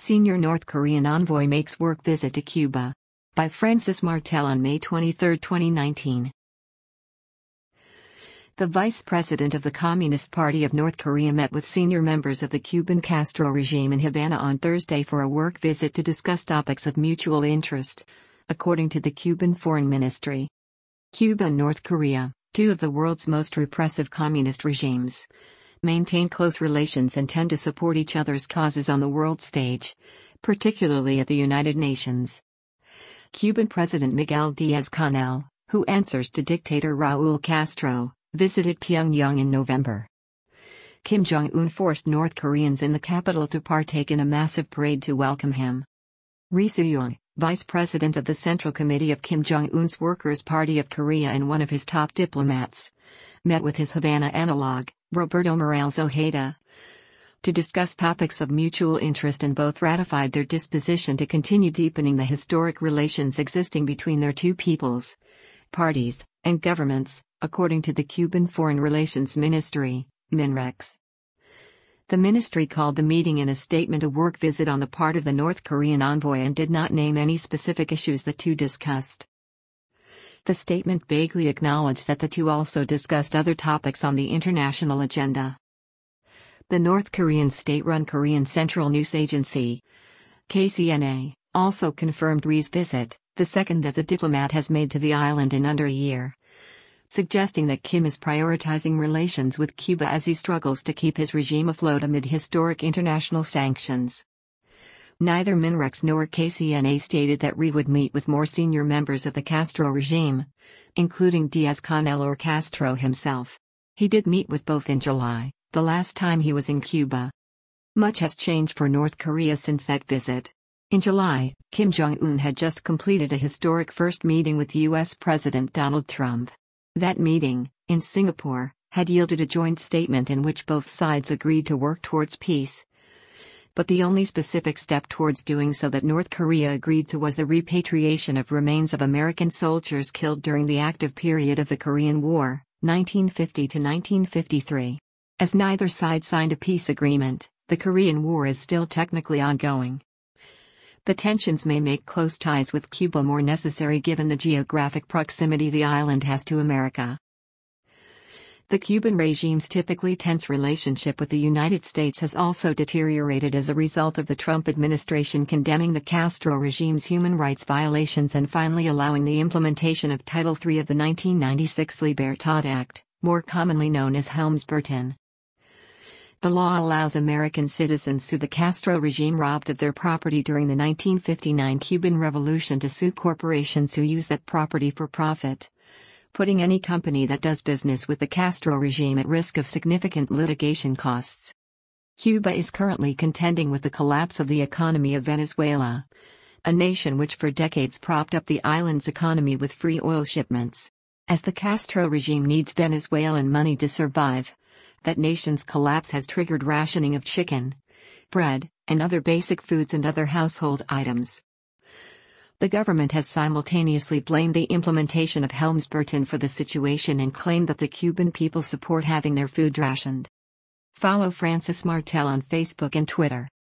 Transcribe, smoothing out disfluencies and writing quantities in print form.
Senior North Korean envoy makes work visit to Cuba. By Francis Martel on May 23, 2019. The vice president of the Communist Party of North Korea met with senior members of the Cuban Castro regime in Havana on Thursday for a work visit to discuss topics of mutual interest, according to the Cuban Foreign Ministry. Cuba and North Korea, two of the world's most repressive communist regimes, maintain close relations and tend to support each other's causes on the world stage, particularly at the United Nations. Cuban President Miguel Díaz-Canel, who answers to dictator Raúl Castro, visited Pyongyang in November. Kim Jong-un forced North Koreans in the capital to partake in a massive parade to welcome him. Ri Soo-young, vice president of the Central Committee of Kim Jong-un's Workers' Party of Korea and one of his top diplomats, met with his Havana analog, Roberto Morales Ojeda, to discuss topics of mutual interest, and both ratified their disposition to continue deepening the historic relations existing between their two peoples, parties, and governments, according to the Cuban Foreign Relations Ministry, MINREX. The ministry called the meeting in a statement a work visit on the part of the North Korean envoy and did not name any specific issues the two discussed. The statement vaguely acknowledged that the two also discussed other topics on the international agenda. The North Korean state-run Korean Central News Agency, KCNA, also confirmed Ri's visit, the second that the diplomat has made to the island in under a year, suggesting that Kim is prioritizing relations with Cuba as he struggles to keep his regime afloat amid historic international sanctions. Neither MINREX nor KCNA stated that Ri would meet with more senior members of the Castro regime, including Díaz-Canel or Castro himself. He did meet with both in July, the last time he was in Cuba. Much has changed for North Korea since that visit. In July, Kim Jong-un had just completed a historic first meeting with U.S. President Donald Trump. That meeting, in Singapore, had yielded a joint statement in which both sides agreed to work towards peace. But the only specific step towards doing so that North Korea agreed to was the repatriation of remains of American soldiers killed during the active period of the Korean War, 1950 to 1953. As neither side signed a peace agreement, the Korean War is still technically ongoing. The tensions may make close ties with Cuba more necessary given the geographic proximity the island has to America. The Cuban regime's typically tense relationship with the United States has also deteriorated as a result of the Trump administration condemning the Castro regime's human rights violations and finally allowing the implementation of Title III of the 1996 Libertad Act, more commonly known as Helms-Burton. The law allows American citizens who the Castro regime robbed of their property during the 1959 Cuban Revolution to sue corporations who use that property for profit, putting any company that does business with the Castro regime at risk of significant litigation costs. Cuba is currently contending with the collapse of the economy of Venezuela, a nation which for decades propped up the island's economy with free oil shipments. As the Castro regime needs Venezuelan money to survive, that nation's collapse has triggered rationing of chicken, bread, and other basic foods and other household items. The government has simultaneously blamed the implementation of Helms-Burton for the situation and claimed that the Cuban people support having their food rationed. Follow Francis Martel on Facebook and Twitter.